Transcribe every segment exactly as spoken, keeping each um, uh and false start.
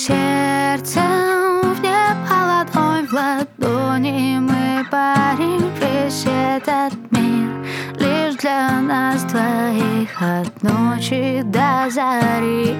сердцем в небо, ладонь в ладони мы парим весь этот мир лишь для нас двоих, от ночи до зари.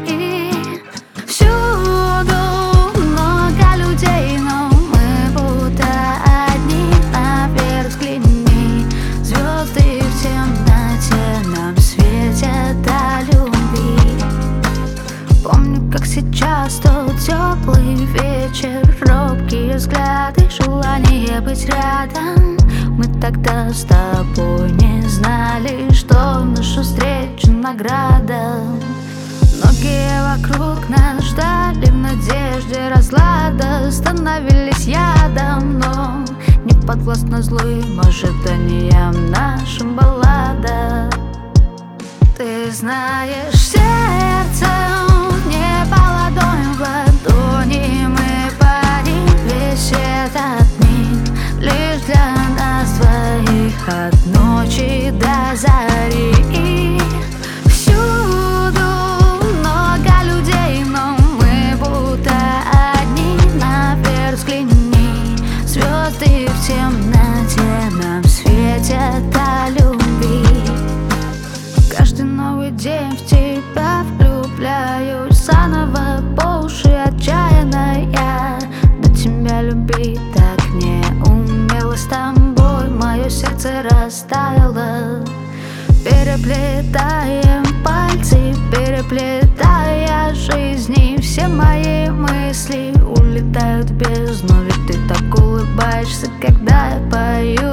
Всюду много людей, но мы будто одни. Наверх взгляни, звезды в темноте нам светят до любви. Помню, как сейчас тот теплый вечер, робкие взгляды, желание быть рядом. Мы тогда с тобой не знали, что наша встреча награда. Многие вокруг нас ждали в надежде разлада, становились ядом, но не подвластно злым ожиданиям нашим баллада. Ты знаешь, сердцем в небо, ладонь в ладони мы парим весь этот мир лишь для нас двоих, от ночи до зари. Всюду много людей, но мы будто одни. Наверх взгляни, звезды в темноте нам светят до любви. Каждый новый день в тебя влюбляюсь заново, по уши отчаянно я. До тебя любить так не умела, с тобой мое сердце растаяло. Переплетаем пальцы, переплетая жизни, все мои мысли улетают в бездну. Ведь ты так улыбаешься, когда я пою.